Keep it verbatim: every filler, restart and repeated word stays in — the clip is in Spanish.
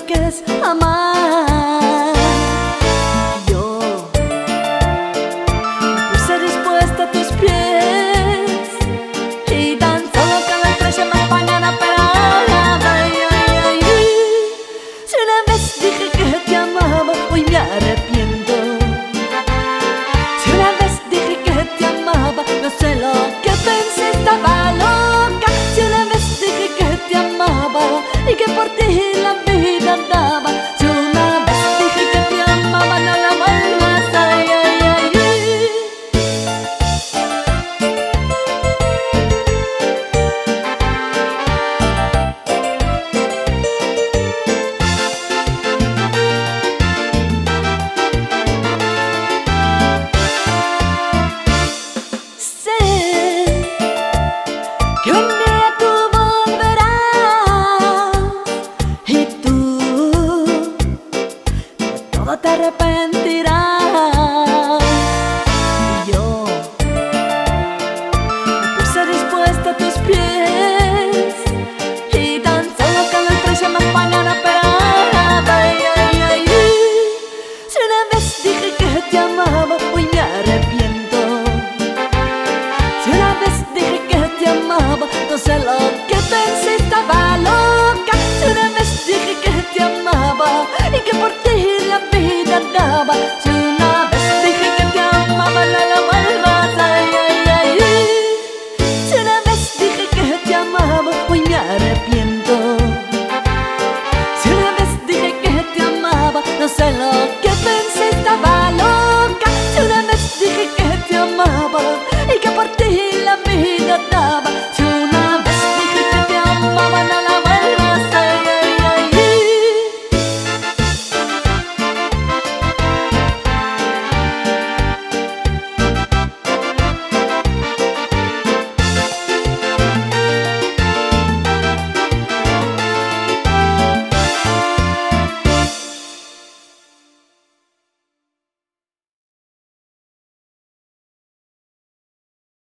que es amar. Yo me puse dispuesta a tus pies y tan solo que la estrella me apañara, pero ay, ay, ay. Si una vez dije que te amaba, hoy me arrepiento. Si una vez dije que te amaba, no sé lo que pensé, estaba loca. Si una vez dije que te amaba y que por ti la vida daba, si una vez dije que te amaba, no la vuelvas, ay, ay, ay, ay. Sé que un día tú volverás y tú de todo te arrepentirás. Y yo me puse dispuesta a tus pies y tan solo que la estrella me apañara, pero ay, ay, ay. Si una vez dije que te amaba, hoy me arrepiento. Si una vez dije que te amaba, no sé lo que pensé, estaba loca. Si una vez dije que te amaba y que por ti la vida daba,